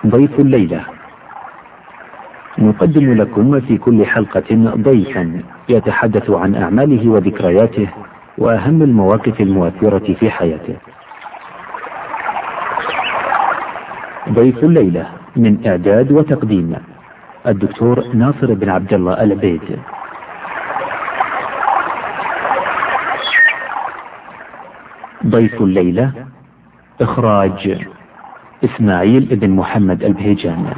ضيف الليلة. نقدم لكم في كل حلقة ضيفا يتحدث عن أعماله وذكرياته وأهم المواقف المؤثرة في حياته. ضيف الليلة من إعداد وتقديم الدكتور ناصر بن عبد الله العبيد. ضيف الليلة إخراج إسماعيل بن محمد البهيجان.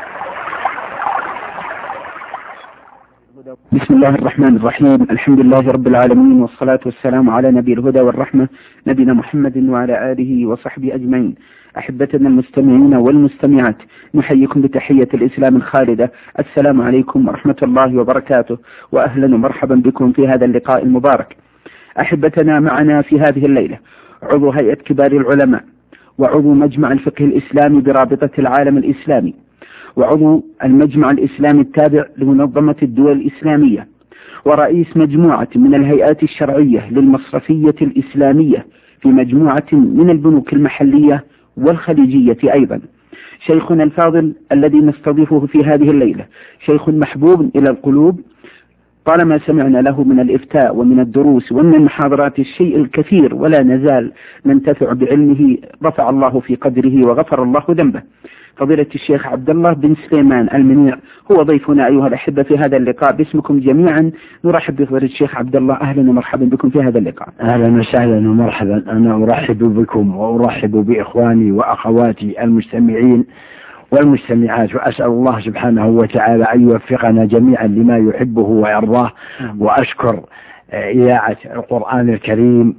بسم الله الرحمن الرحيم. الحمد لله رب العالمين، والصلاة والسلام على نبي الهدى والرحمة نبينا محمد وعلى آله وصحبه أجمعين. أحبتنا المستمعين والمستمعات، نحييكم بتحية الإسلام الخالدة، السلام عليكم ورحمة الله وبركاته، وأهلا ومرحبا بكم في هذا اللقاء المبارك. أحبتنا، معنا في هذه الليلة عضو هيئة كبار العلماء، وعضو مجمع الفقه الإسلامي برابطة العالم الإسلامي، وعضو المجمع الإسلامي التابع لمنظمة الدول الإسلامية، ورئيس مجموعة من الهيئات الشرعية للمصرفية الإسلامية في مجموعة من البنوك المحلية والخليجية أيضا. شيخنا الفاضل الذي نستضيفه في هذه الليلة شيخ محبوب إلى القلوب، طالما سمعنا له من الإفتاء ومن الدروس ومن المحاضرات الشيء الكثير، ولا نزال ننتفع بعلمه، رفع الله في قدره وغفر الله ذنبه. فضيلة الشيخ عبد الله بن سليمان المنيع هو ضيفنا أيها الأحبة في هذا اللقاء. باسمكم جميعا نرحب بفضيلة الشيخ عبد الله، أهلا ومرحبا بكم في هذا اللقاء. أهلا وسهلا ومرحبا. أنا أرحب بكم وأرحب بإخواني وأخواتي المستمعين والمستمعات، وأسأل الله سبحانه وتعالى أن يوفقنا جميعا لما يحبه ويرضاه. وأشكر إذاعة القرآن الكريم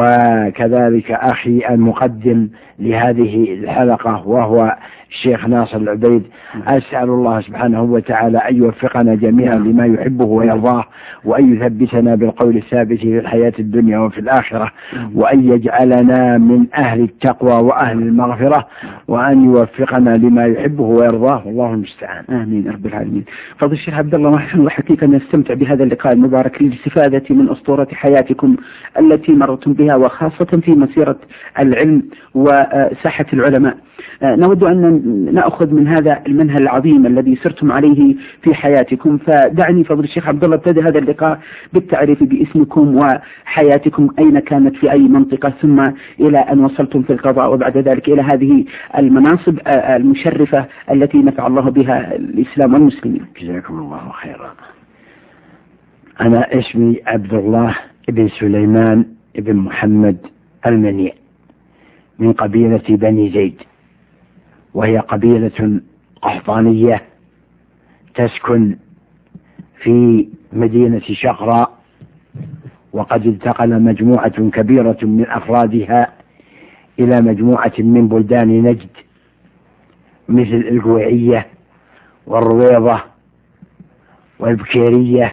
وكذلك أخي المقدم لهذه الحلقة وهو الشيخ ناصر العبيد. أسأل الله سبحانه وتعالى أن يوفقنا جميعا لما يحبه ويرضاه، وأن يثبتنا بالقول الثابت في الحياة الدنيا وفي الآخرة، وأن يجعلنا من أهل التقوى وأهل المغفرة، وأن يوفقنا لما يحبه ويرضاه، والله المستعان. آمين رب العالمين. فضل الشيخ عبد الله، نحن حقيقة نستمتع بهذا اللقاء المبارك للاستفادة من أسطورة حياتكم التي مرتم بها، وخاصة في مسيرة العلم وساحة العلماء. نود أن نأخذ من هذا المنهل العظيم الذي سرتم عليه في حياتكم. فدعني فضل الشيخ عبد الله ابتدأ هذا اللقاء بالتعريف باسمكم وحياتكم، أين كانت في أي منطقة، ثم إلى أن وصلتم في القضاء، وبعد ذلك إلى هذه المناصب المشرفة التي نفع الله بها الإسلام والمسلمين. جزاكم الله خيرا. أنا اسمي عبد الله بن سليمان بن محمد المنيع، من قبيلة بني زيد، وهي قبيلة قحطانية تسكن في مدينة شقراء. وقد انتقل مجموعة كبيرة من أفرادها إلى مجموعة من بلدان نجد، مثل القويعية والرويضة والبكيرية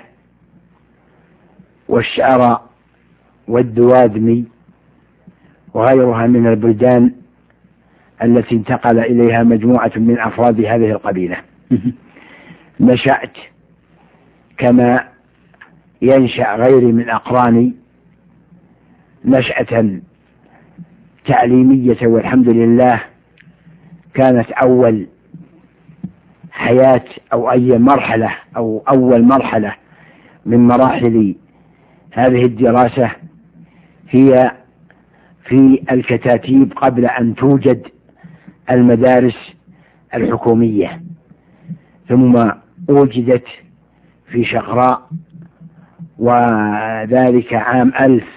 والشعراء والدوادمي وغيرها من البلدان التي انتقل إليها مجموعة من أفراد هذه القبيلة. نشأت كما ينشأ غيري من أقراني نشأة تعليمية، والحمد لله. كانت أول حياة أو أي مرحلة أو أول مرحلة من مراحل هذه الدراسة هي في الكتاتيب قبل أن توجد المدارس الحكومية، ثم وجدت في شقراء، وذلك عام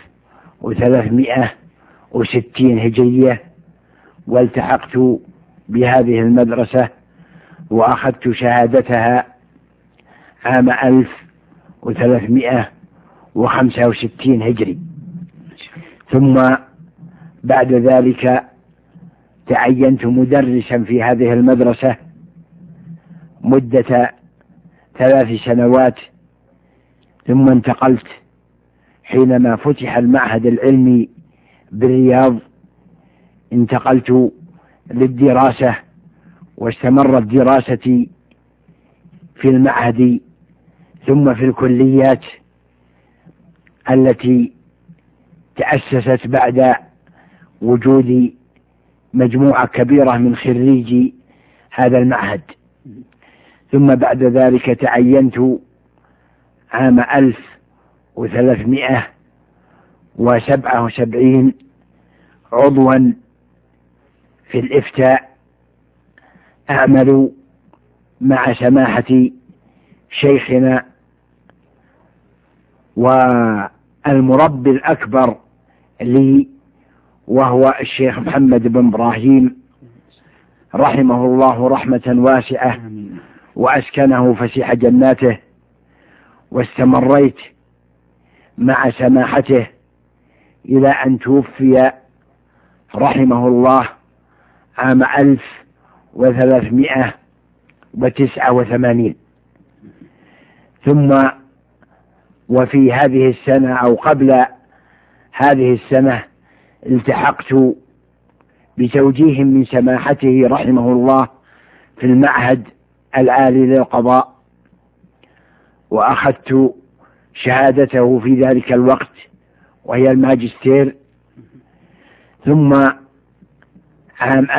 1360 هجرية. والتحقت بهذه المدرسة وأخذت شهادتها عام 1365 هجري. ثم بعد ذلك تعينت مدرسا في هذه المدرسة مدة 3 سنوات، ثم انتقلت حينما فتح المعهد العلمي بالرياض، انتقلت للدراسة، واستمرت دراستي في المعهد ثم في الكليات التي تأسست بعد وجود مجموعة كبيرة من خريجي هذا المعهد. ثم بعد ذلك تعينت عام 1377 عضوا في الإفتاء، أعمل مع سماحة شيخنا والمربي الأكبر لي وهو الشيخ محمد بن إبراهيم رحمه الله رحمة واسعة وأسكنه فسيح جناته. واستمريت مع سماحته إلى أن توفي رحمه الله عام 1389. ثم وفي هذه السنة أو قبل هذه السنة التحقت بتوجيه من سماحته رحمه الله في المعهد العالي للقضاء، وأخذت شهادته في ذلك الوقت وهي الماجستير. ثم عام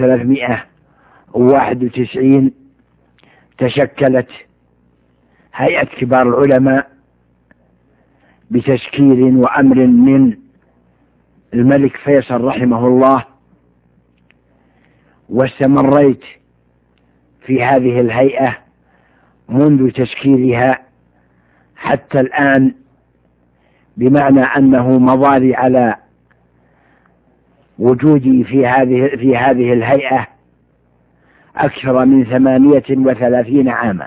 1391 تشكلت هيئة كبار العلماء بتشكيل وأمر من الملك فيصل رحمه الله، واستمريت في هذه الهيئة منذ تشكيلها حتى الآن، بمعنى أنه مضى على وجودي في هذه الهيئة أكثر من 38 عاما.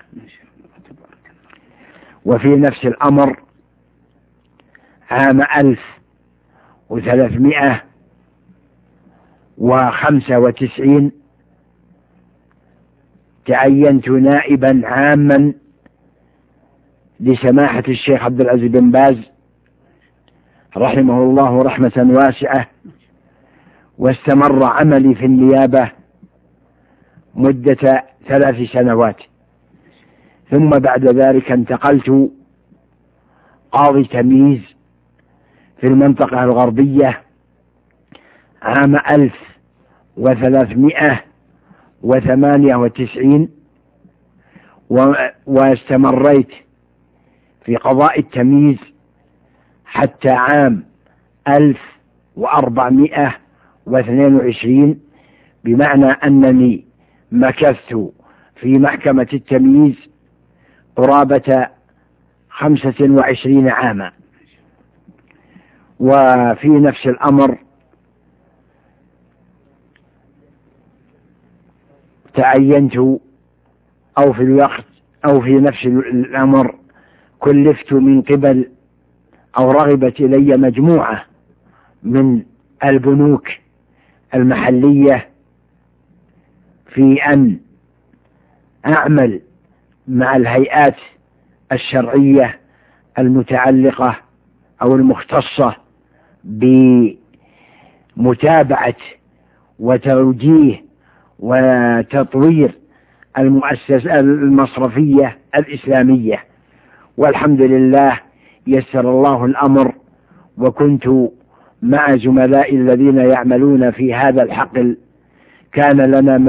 وفي نفس الأمر عام 1395 تعينت نائبا عاما لسماحة الشيخ عبد العزيز بن باز رحمه الله رحمة واسعة، واستمر عملي في النيابة مدة 3 سنوات. ثم بعد ذلك انتقلت قاضي تمييز في المنطقة الغربية عام 1398 واستمريت في قضاء التمييز حتى عام 1422، بمعنى أنني مكثت في محكمة التمييز قرابة 25 عاما. وفي نفس الأمر تعينت أو في الوقت أو في نفس الأمر كلفت من قبل أو رغبت إلي مجموعة من البنوك المحلية في أن أعمل مع الهيئات الشرعية المتعلقة أو المختصة بمتابعة وتوجيه وتطوير المؤسسة المصرفية الإسلامية. والحمد لله يسر الله الأمر، وكنت مع زملائي الذين يعملون في هذا الحقل. كان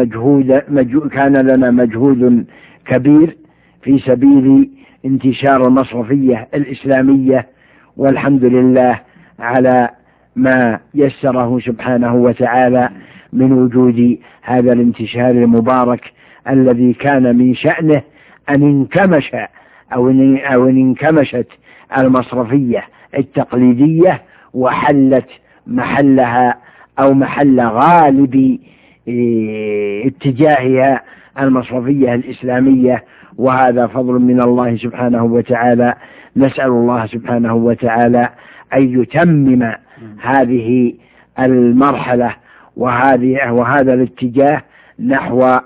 لنا مجهود كبير في سبيل انتشار المصرفية الإسلامية، والحمد لله على ما يسره سبحانه وتعالى من وجود هذا الانتشار المبارك الذي كان من شأنه أن انكمش أو انكمشت المصرفية التقليدية وحلت محلها أو محل غالب اتجاهها المصرفية الإسلامية، وهذا فضل من الله سبحانه وتعالى. نسأل الله سبحانه وتعالى أن يتمم هذه المرحلة وهذا الاتجاه نحو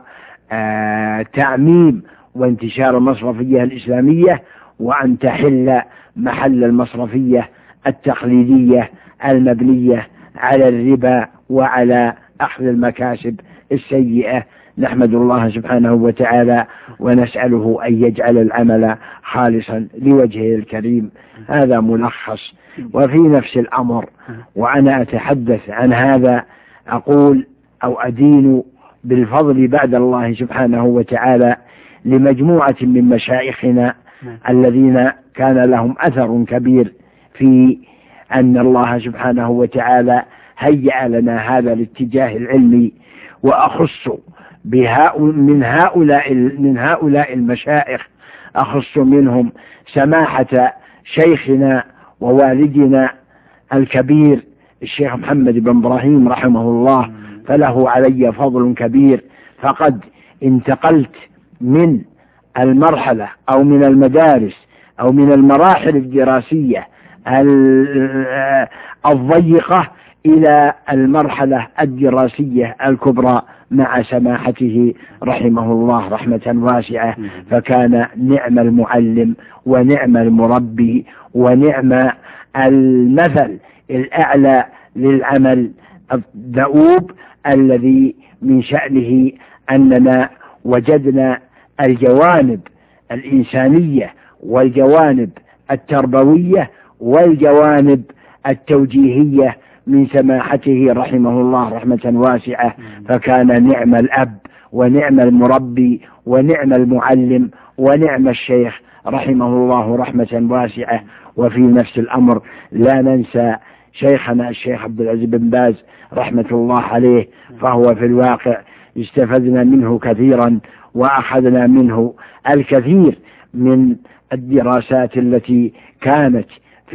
تعميم وانتشار المصرفية الإسلامية، وأن تحل محل المصرفية التقليدية المبنية على الربا وعلى أخذ المكاسب السيئة. نحمد الله سبحانه وتعالى ونسأله أن يجعل العمل خالصا لوجهه الكريم. هذا ملخص. وفي نفس الأمر وأنا أتحدث عن هذا أقول أو أدين بالفضل بعد الله سبحانه وتعالى لمجموعة من مشايخنا الذين كان لهم أثر كبير في أن الله سبحانه وتعالى هيأ لنا هذا الاتجاه العلمي. وأخص من هؤلاء المشايخ أخص منهم سماحة شيخنا ووالدنا الكبير الشيخ محمد بن إبراهيم رحمه الله، فله علي فضل كبير. فقد انتقلت من المرحلة أو من المدارس أو من المراحل الدراسية الضيقة إلى المرحلة الدراسية الكبرى مع سماحته رحمه الله رحمة واسعة. فكان نعم المعلم ونعم المربي ونعم المثل الأعلى للعمل الدؤوب الذي من شأنه أننا وجدنا الجوانب الإنسانية والجوانب التربوية والجوانب التوجيهية من سماحته رحمه الله رحمة واسعة. فكان نعم الأب ونعم المربي ونعم المعلم ونعم الشيخ رحمه الله رحمة واسعة. وفي نفس الأمر لا ننسى شيخنا الشيخ عبد العزيز بن باز رحمة الله عليه، فهو في الواقع استفدنا منه كثيرا وأخذنا منه الكثير من الدراسات التي كانت في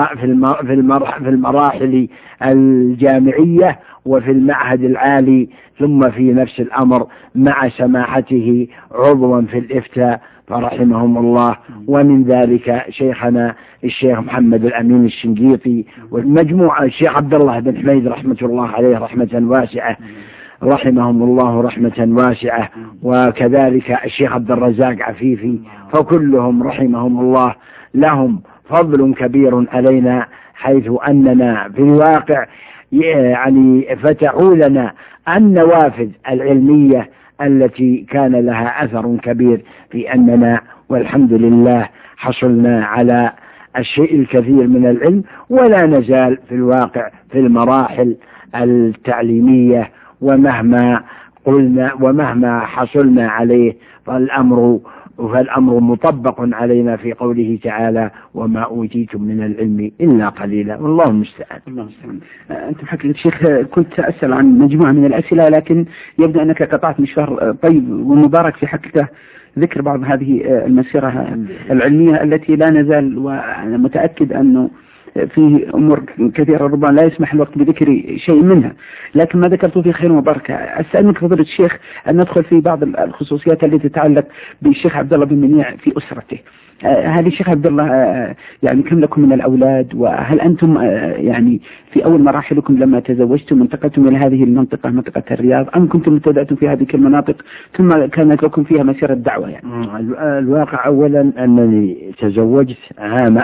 المراحل الجامعية وفي المعهد العالي، ثم في نفس الأمر مع سماحته عضوا في الإفتاء فرحمهم الله. ومن ذلك شيخنا الشيخ محمد الأمين الشنقيطي والمجموعة الشيخ عبد الله بن حميد رحمة الله عليه رحمة واسعة رحمهم الله رحمة واسعة، وكذلك الشيخ عبد الرزاق عفيفي، فكلهم رحمهم الله لهم فضل كبير علينا، حيث أننا في الواقع يعني فتحوا لنا النوافذ العلمية التي كان لها أثر كبير في أننا والحمد لله حصلنا على الشيء الكثير من العلم، ولا نزال في الواقع في المراحل التعليمية، ومهما قلنا ومهما حصلنا عليه فالأمر مطبق علينا في قوله تعالى: وما أوتيتم من العلم إلا قليلا، والله المستعان. أنت حقيقة شيخ كنت أسأل عن مجموعة من الأسئلة، لكن يبدو أنك قطعت مشوار طيب ومبارك في حقيقة ذكر بعض هذه المسيرة العلمية التي لا نزال، وأنا متأكد أنه في أمور كثيرة ربما لا يسمح الوقت بذكر شيء منها، لكن ما ذكرته في خير وبركة. أسألك فضيلة الشيخ أن ندخل في بعض الخصوصيات التي تتعلق بالشيخ عبد الله بن منيع في أسرته. هذه الشيخ عبد الله يعني كم لكم من الأولاد؟ وهل أنتم يعني في أول مراحلكم لما تزوجتم انتقلتم إلى هذه المنطقة منطقة الرياض، أم كنتم ابتدأتم في هذه المناطق ثم كانت لكم فيها مسيرة دعوة؟ يعني الواقع أولا أنني تزوجت عام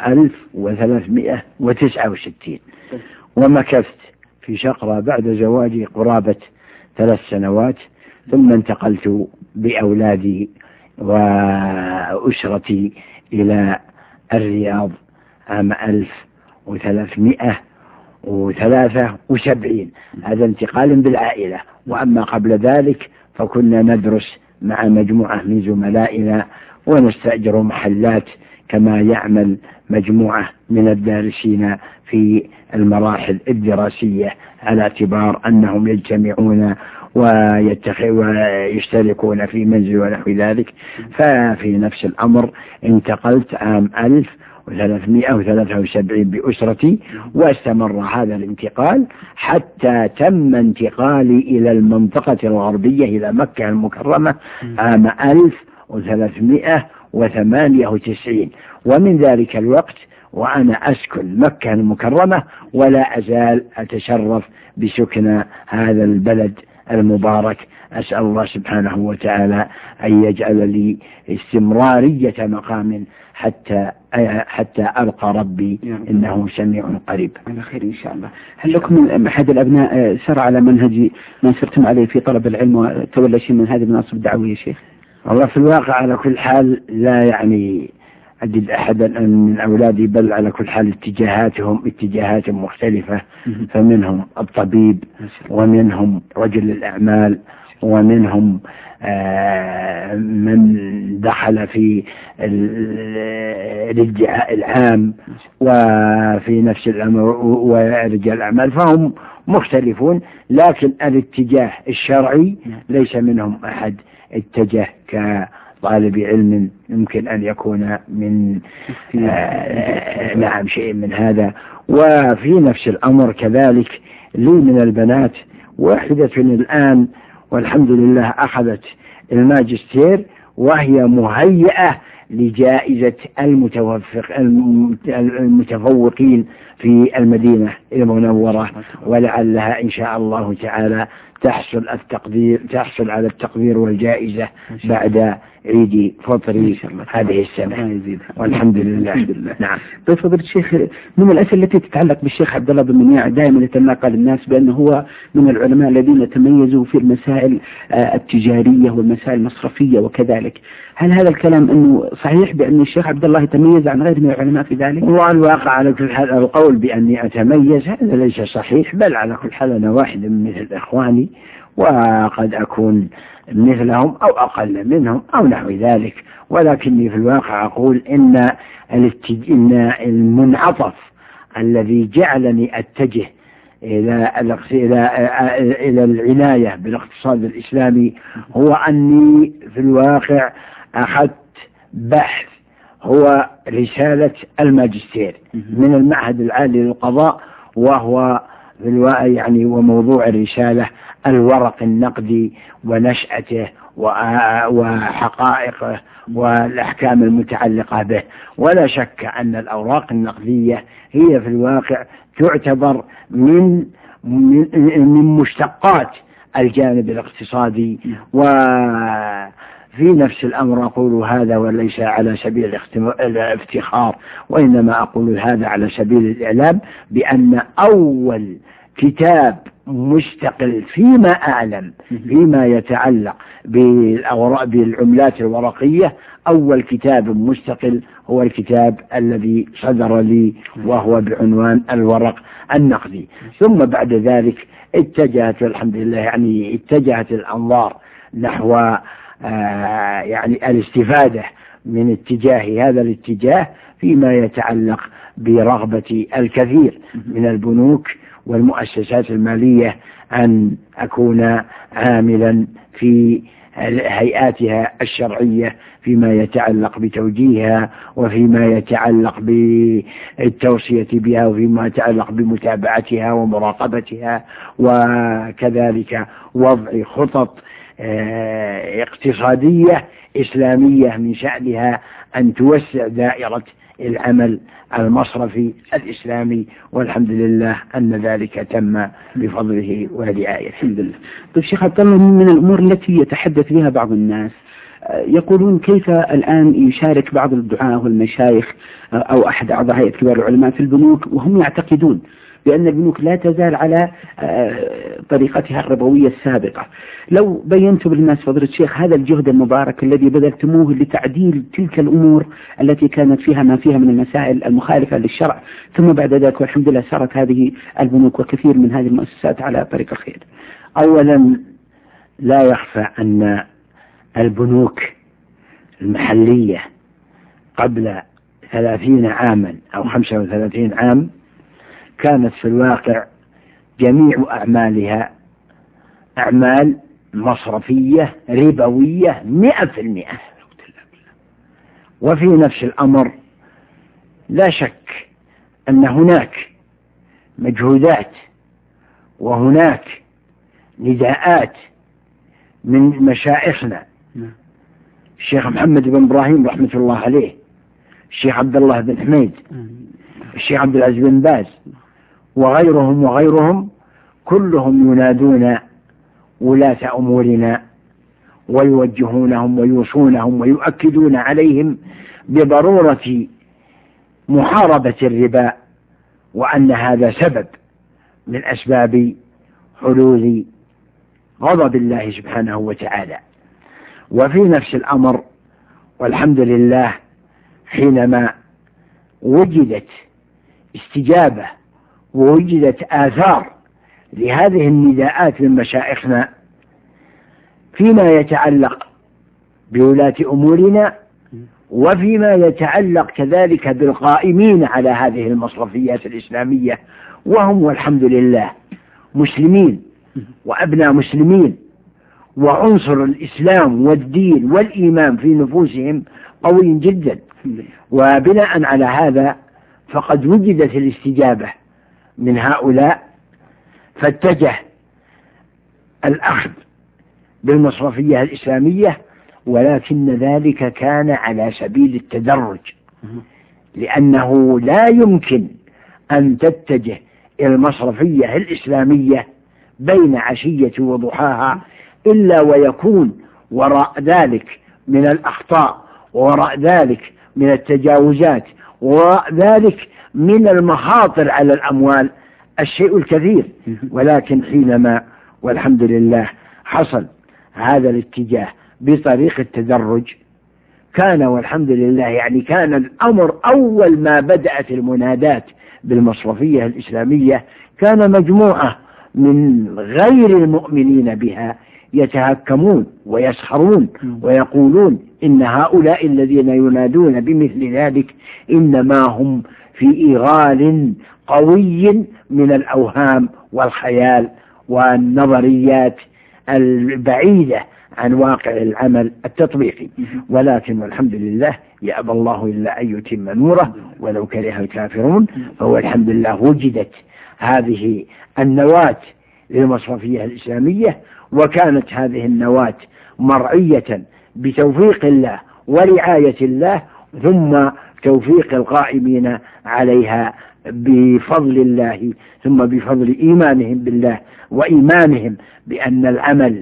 1369 ومكثت في شقرة بعد زواجي قرابة 3 سنوات، ثم انتقلت بأولادي وأسرتي إلى الرياض عام 1373. هذا انتقال بالعائلة. وأما قبل ذلك فكنا ندرس مع مجموعة من زملائنا ونستأجر محلات كما يعمل مجموعة من الدارسين في المراحل الدراسية، على اعتبار أنهم يجتمعون ويشتركون في منزل ونحو ذلك. ففي نفس الأمر انتقلت عام 1373 بأسرتي، واستمر هذا الانتقال حتى تم انتقالي إلى المنطقة الغربية إلى مكة المكرمة عام 1398. ومن ذلك الوقت وأنا أسكن مكة المكرمة، ولا أزال أتشرف بسكن هذا البلد المبارك. أسأل الله سبحانه وتعالى أن يجعل لي استمرارية مقام حتى ألقى ربي إنه سميع قريب. على خير إن شاء الله. هل لكم من أحد الأبناء سر على منهج ما سرتم عليه في طلب العلم وتولى شيء من هذه المناصب الدعوية شيخ؟ والله في الواقع على كل حال لا يعني أجد أحدا من أولادي، بل على كل حال اتجاهات مختلفة، فمنهم الطبيب ومنهم رجل الأعمال ومنهم من دخل في الادعاء العام وفي نفس الأمر ورجال الأعمال، فهم مختلفون، لكن الاتجاه الشرعي ليس منهم أحد اتجه كطالب علم يمكن أن يكون من نعم شيء من هذا. وفي نفس الأمر كذلك لي من البنات واحدة الآن والحمد لله أخذت الماجستير، وهي مهيئة لجائزة المتفوقين في المدينة المنورة، ولعلها إن شاء الله تعالى تحصل على التقدير والجائزة بعد عيد فطر هذه السنة والحمد لله. نعم. طيب فضيلة الشيخ، من الأسئلة التي تتعلق بالشيخ عبد الله بن منيع دائما يتناقل الناس بأنه هو من العلماء الذين تميزوا في المسائل التجارية والمسائل المصرفية وكذلك، هل هذا الكلام أنه صحيح بأن الشيخ عبد الله يتميز عن غيره من العلماء في ذلك؟ والواقع على كل حال القول بأني أتميز هذا ليس صحيح، بل على كل حال أنا واحد من مثل إخواني وقد أكون مثلهم أو أقل منهم أو نحو ذلك، ولكني في الواقع أقول إن المنعطف الذي جعلني أتجه إلى العناية بالاقتصاد الإسلامي هو أني في الواقع أخذت بحث هو رسالة الماجستير من المعهد العالي للقضاء، وهو يعني وموضوع الرسالة الورق النقدي ونشأته وحقائقه والأحكام المتعلقة به. ولا شك أن الأوراق النقدية هي في الواقع تعتبر من مشتقات الجانب الاقتصادي. وفي نفس الأمر أقول هذا وليس على سبيل الافتخار، وإنما أقول هذا على سبيل الإعلام بأن أول كتاب مستقل فيما أعلم فيما يتعلق بالعملات الورقية، أول كتاب مستقل هو الكتاب الذي صدر لي وهو بعنوان الورق النقدي. ثم بعد ذلك اتجهت والحمد لله يعني اتجهت الأنظار نحو يعني الاستفادة من هذا الاتجاه فيما يتعلق برغبة الكثير من البنوك والمؤسسات المالية أن أكون عاملا في هيئاتها الشرعية فيما يتعلق بتوجيهها وفيما يتعلق بالتوصية بها وفيما يتعلق بمتابعتها ومراقبتها، وكذلك وضع خطط اقتصادية إسلامية من شأنها أن توسع دائرة العمل المصرفي الإسلامي، والحمد لله أن ذلك تم بفضله ورعايته. الحمد لله. طيب شيخ عبد الله، من الأمور التي يتحدث بها بعض الناس يقولون كيف الآن يشارك بعض الدعاة والمشايخ أو أحد أعضاء هيئة كبار العلماء في البنوك وهم يعتقدون بأن البنوك لا تزال على طريقتها الربوية السابقة. لو بينتم للناس فضيلة الشيخ هذا الجهد المبارك الذي بذلتموه لتعديل تلك الأمور التي كانت فيها ما فيها من المسائل المخالفة للشرع، ثم بعد ذلك والحمد لله صارت هذه البنوك وكثير من هذه المؤسسات على طريق الخير. أولا لا يخفى أن البنوك المحلية قبل 30 عاما أو 35 عام كانت في الواقع جميع أعمالها أعمال مصرفية ربوية 100%. وفي نفس الأمر لا شك أن هناك مجهودات وهناك نداءات من مشايخنا الشيخ محمد بن إبراهيم رحمة الله عليه، الشيخ عبد الله بن حميد، الشيخ عبد العزيز بن باز وغيرهم كلهم ينادون ولاة أمورنا ويوجهونهم ويوصونهم ويؤكدون عليهم بضرورة محاربة الربا، وأن هذا سبب من أسباب حلول غضب الله سبحانه وتعالى. وفي نفس الأمر والحمد لله حينما وجدت استجابة ووجدت آثار لهذه النداءات من مشايخنا فيما يتعلق بولاة أمورنا، وفيما يتعلق كذلك بالقائمين على هذه المصرفيات الإسلامية، وهم والحمد لله مسلمين وأبناء مسلمين، وعنصر الإسلام والدين والإيمان في نفوسهم قوي جدا. وبناء على هذا فقد وجدت الاستجابة من هؤلاء، فاتجه الأخذ بالمصرفية الإسلامية، ولكن ذلك كان على سبيل التدرج، لأنه لا يمكن أن تتجه إلى المصرفية الإسلامية بين عشية وضحاها إلا ويكون وراء ذلك من الأخطاء، ووراء ذلك من التجاوزات، ووراء ذلك من المخاطر على الأموال الشيء الكثير. ولكن حينما والحمد لله حصل هذا الاتجاه بطريق التدرج، كان والحمد لله يعني كان الأمر أول ما بدأت المنادات بالمصرفية الإسلامية كان مجموعة من غير المؤمنين بها يتهكمون ويسخرون ويقولون إن هؤلاء الذين ينادون بمثل ذلك إنما هم في إيغال قوي من الأوهام والخيال والنظريات البعيدة عن واقع العمل التطبيقي. ولكن والحمد لله يأبى الله إلا أن يتم نوره ولو كره الكافرون. فهو الحمد لله وجدت هذه النواة للمصرفية الإسلامية، وكانت هذه النواة مرعية بتوفيق الله ورعاية الله، ثم توفيق القائمين عليها بفضل الله، ثم بفضل إيمانهم بالله وإيمانهم بأن العمل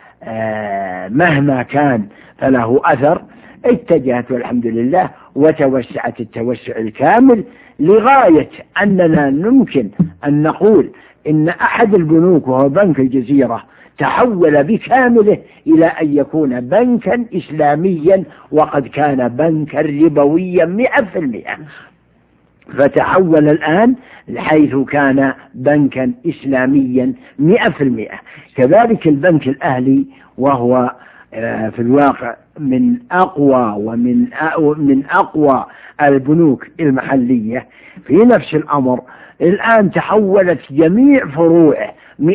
مهما كان فله أثر. اتجهت والحمد لله وتوسعت التوسع الكامل لغاية أننا يمكن أن نقول إن أحد البنوك وهو بنك الجزيرة تحول بكامله إلى أن يكون بنكا إسلاميا، وقد كان بنكا ربويا 100%، فتحول الآن حيث كان بنكا إسلاميا 100%. كذلك البنك الأهلي وهو في الواقع من أقوى ومن أقوى البنوك المحلية في نفس الأمر، الآن تحولت جميع فروعه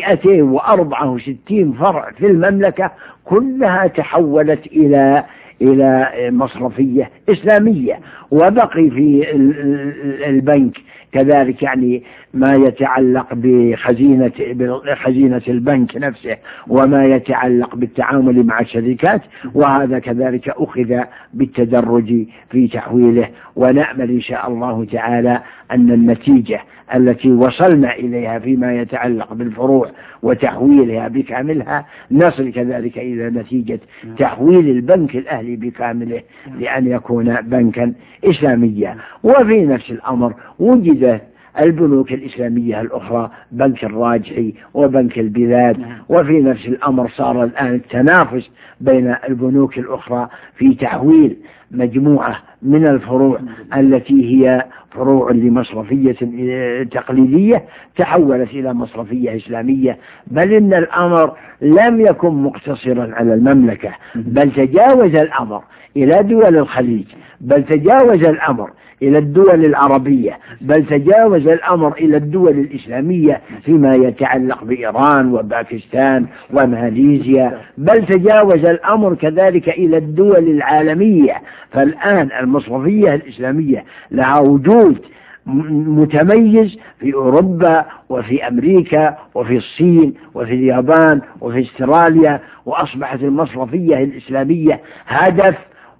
264 فرع في المملكة كلها تحولت إلى مصرفية إسلامية. وبقي في البنك كذلك يعني ما يتعلق بخزينة البنك نفسه، وما يتعلق بالتعامل مع الشركات، وهذا كذلك أخذ بالتدرج في تحويله. ونأمل إن شاء الله تعالى أن النتيجة التي وصلنا إليها فيما يتعلق بالفروع وتحويلها بكاملها نصل كذلك إلى نتيجة تحويل البنك الأهلي بكامله لأن يكون بنكا إسلاميا. وفي نفس الأمر وجد البنوك الإسلامية الأخرى، بنك الراجحي وبنك البلاد، وفي نفس الأمر صار الآن التنافس بين البنوك الأخرى في تحويل مجموعة من الفروع التي هي فروع لمصرفية تقليدية تحولت إلى مصرفية إسلامية. بل إن الأمر لم يكن مقتصرا على المملكة، بل تجاوز الأمر إلى دول الخليج، بل تجاوز الأمر إلى الدول العربية، بل تجاوز الأمر إلى الدول الإسلامية فيما يتعلق بإيران وباكستان وماليزيا، بل تجاوز الأمر كذلك إلى الدول العالمية. فالآن المصرفية الإسلامية لها وجود متميز في أوروبا وفي أمريكا وفي الصين وفي اليابان وفي استراليا، وأصبحت المصرفية الإسلامية هدف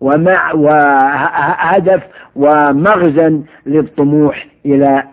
ومغزى للطموح إلى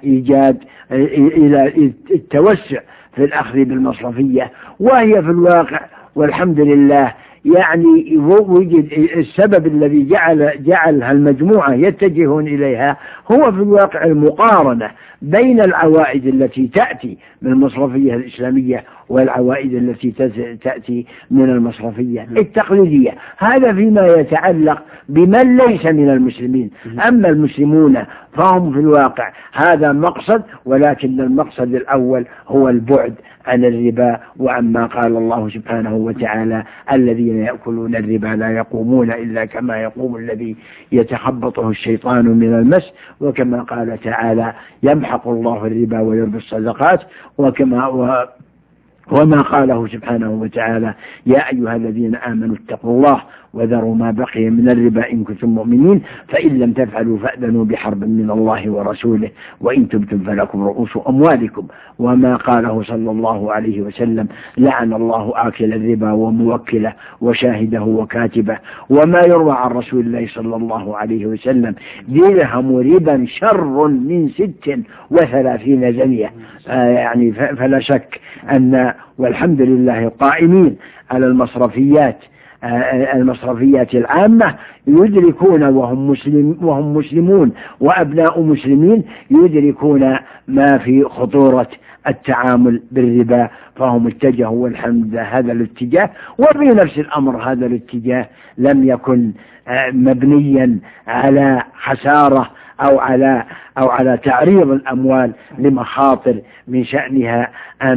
التوسع في الأخذ بالمصرفية. وهي في الواقع والحمد لله يعني وجد السبب الذي جعل هالمجموعة يتجهون إليها هو في الواقع المقارنة بين العوائد التي تأتي من المصرفية الإسلامية والعوائد التي تأتي من المصرفية التقليدية. هذا فيما يتعلق بمن ليس من المسلمين. أما المسلمون فهم في الواقع هذا مقصد، ولكن المقصد الأول هو البعد عن الربا وعما قال الله سبحانه وتعالى: الذين يأكلون الربا لا يقومون إلا كما يقوم الذي يتخبطه الشيطان من المس، وكما قال تعالى: يمحق الله الربا ويربي الصدقات، وما قاله سبحانه وتعالى: يا أيها الذين آمنوا اتقوا الله وذروا ما بقي من الربا إن كنتم مؤمنين فإن لم تفعلوا فأذنوا بحرب من الله ورسوله وإن تبتم فلكم رؤوس أموالكم. وما قاله صلى الله عليه وسلم: لعن الله آكل الربا وموكله وشاهده وكاتبه. وما يروى عن رسول الله صلى الله عليه وسلم: درهم ربا شر من 36 زنية. يعني فلا شك أن والحمد لله قائمين على المصرفيات العامة يدركون وهم مسلمون وأبناء مسلمين يدركون ما في خطورة التعامل بالربا، فهم اتجهوا والحمد لله هذا الاتجاه. وفي نفس الأمر هذا الاتجاه لم يكن مبنيا على خسارة أو على تعريض الأموال لمخاطر من شأنها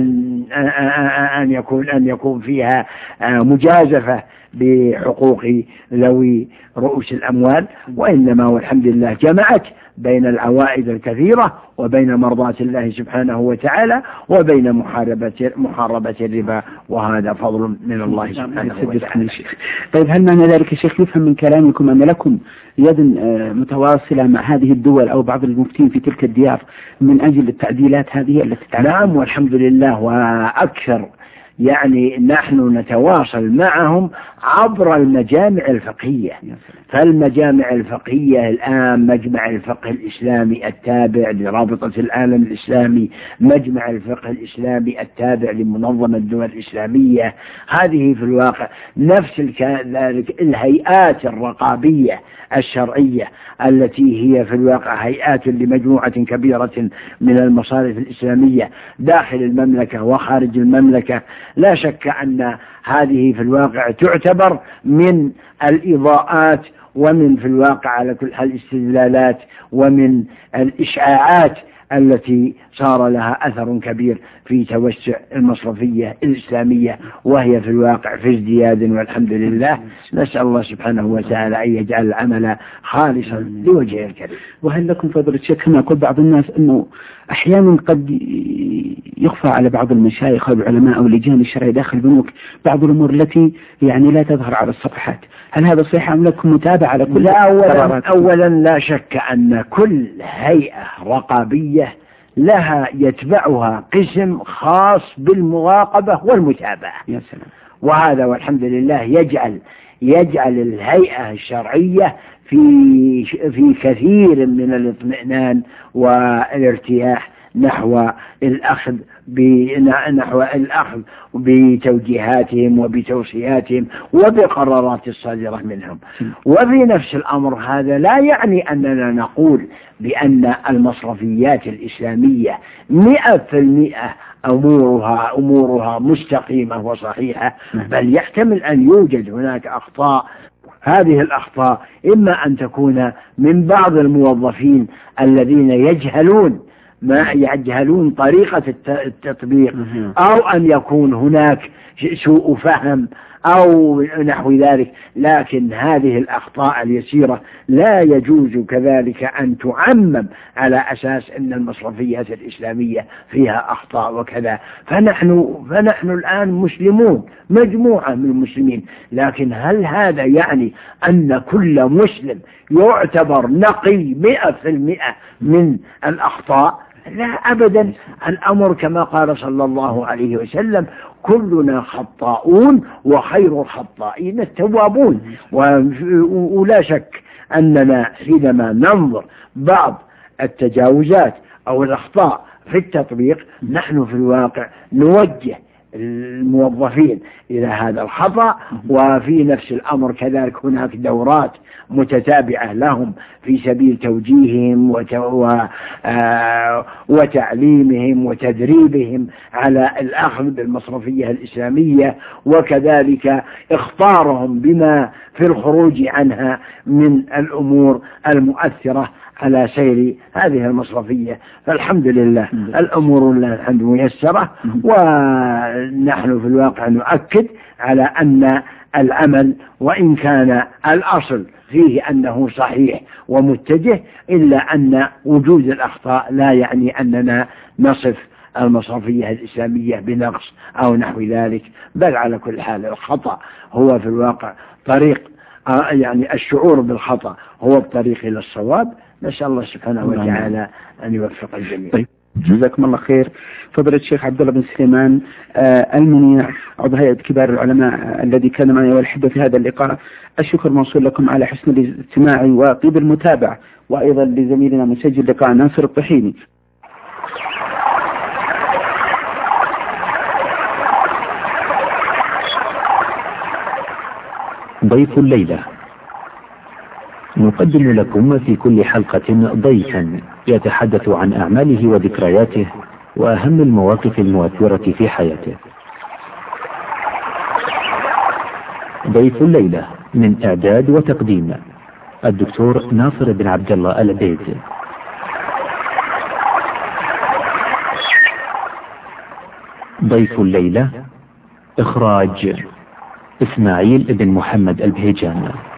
أن يكون فيها مجازفة بحقوق ذوي رؤوس الأموال، وإنما والحمد لله جمعت بين العوائد الكثيرة وبين مرضاة الله سبحانه وتعالى وبين محاربة الربا، وهذا فضل من الله سبحانه وتعالى. طيب، هل معنى ذلك يا شيخ نفهم من كلامكم أن لكم يد متواصلة مع هذه الدول أو بعض المفتين في تلك الديار من أجل التعديلات هذه التي نعم والحمد لله، وأكثر يعني نحن نتواصل معهم عبر المجامع الفقهية. فالمجامع الفقهية الآن مجمع الفقه الإسلامي التابع لرابطة العالم الإسلامي، مجمع الفقه الإسلامي التابع لمنظمة الدول الإسلامية، هذه في الواقع نفس الهيئات الرقابية الشرعية التي هي في الواقع هيئات لمجموعة كبيرة من المصارف الإسلامية داخل المملكة وخارج المملكة. لا شك أن هذه في الواقع تعتبر من الإضاءات ومن في الواقع على كل حال الاستدلالات ومن الإشعاعات التي صار لها أثر كبير في توسع المصرفية الإسلامية، وهي في الواقع في ازدياد والحمد لله. نسأل الله سبحانه وتعالى أن يجعل العمل خالصا لوجهه الكريم. وهل لكم فضل الشيخ كما يقول بعض الناس أنه أحيانا قد يخفى على بعض المشايخ أو العلماء أو اللجان الشرعية داخل البنوك بعض الأمور التي يعني لا تظهر على الصفحات، هل هذا صحيح أم لكم متابعة على كل؟ أولا لا شك أن كل هيئة رقابية لها يتبعها قسم خاص بالمراقبة والمتابعة. يا سلام. وهذا والحمد لله يجعل الهيئة الشرعية في كثير من الاطمئنان والارتياح نحو الأخذ بتوجيهاتهم وبتوصياتهم وبقرارات الصادرة منهم. وفي نفس الأمر هذا لا يعني أننا نقول بأن المصرفيات الإسلامية 100% أمورها مستقيمة وصحيحة، بل يحتمل أن يوجد هناك أخطاء. هذه الأخطاء إما أن تكون من بعض الموظفين الذين يجهلون طريقة التطبيق، أو أن يكون هناك سوء فهم أو نحو ذلك. لكن هذه الأخطاء اليسيرة لا يجوز كذلك أن تعمم على أساس أن المصرفيات الإسلامية فيها أخطاء وكذا. فنحن الآن مسلمون، مجموعة من المسلمين، لكن هل هذا يعني أن كل مسلم يعتبر نقي 100% من الأخطاء؟ لا أبدا. الأمر كما قال صلى الله عليه وسلم: كلنا خطاؤون وخير الخطائين التوابون. ولا شك أننا حينما ننظر بعض التجاوزات أو الأخطاء في التطبيق نحن في الواقع نوجه الموظفين إلى هذا الخطأ. وفي نفس الأمر كذلك هناك دورات متتابعة لهم في سبيل توجيههم وتعليمهم وتدريبهم على الأخذ بالمصرفية الإسلامية، وكذلك اخطارهم بما في الخروج عنها من الأمور المؤثرة على سير هذه المصرفية. فالحمد لله الأمور الحمد ميسرة، ونحن في الواقع نؤكد على أن العمل وإن كان الأصل فيه أنه صحيح ومتجه، إلا أن وجود الأخطاء لا يعني أننا نصف المصرفية الإسلامية بنقص أو نحو ذلك، بل على كل حال الخطأ هو في الواقع طريق، يعني الشعور بالخطأ هو الطريق إلى الصواب. نسأل الله سبحانه وتعالى أن يوفق الجميع. طيب جزاكم الله خير. فضيلة الشيخ عبد الله بن سليمان المنيع عضو هيئة كبار العلماء الذي كان معي والحبة في هذا اللقاء، الشكر موصول لكم على حسن الاستماع وطيب المتابعة، وأيضا لزميلنا مسجل لقاء ناصر الطحيني. ضيف الليلة. نقدم لكم في كل حلقة ضيفا يتحدث عن أعماله وذكرياته وأهم المواقف المؤثرة في حياته. ضيف الليلة من إعداد وتقديم الدكتور ناصر بن عبد الله العبيد. ضيف الليلة إخراج إسماعيل بن محمد البهيجان.